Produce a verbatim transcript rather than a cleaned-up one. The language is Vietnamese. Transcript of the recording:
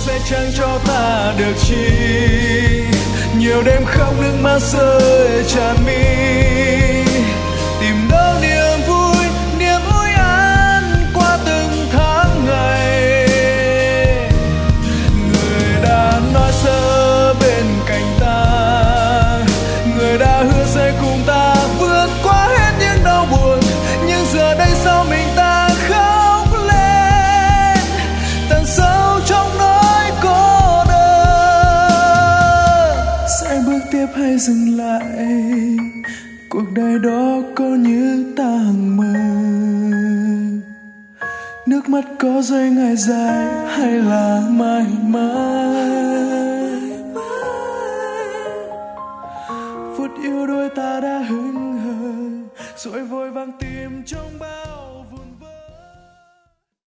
sẽ chẳng cho ta được chi. Nhiều đêm khóc nước mắt rơi tràn mi, tìm đâu niềm vui niềm vui an qua từng tháng ngày. Người đã nói sẽ ở bên cạnh ta, người đã hứa sẽ cùng ta vượt qua hết những đau buồn, nhưng giờ đây sao mình ta khóc lên tận sâu trong nỗi cô đơn. Sẽ bước tiếp hay dừng lại, cuộc đời đó có như ta hằng mơ. Nước mắt có rơi ngày dài hay là mãi mãi. Phút yêu đôi ta đã hững hờ rồi vội vàng tìm trong bao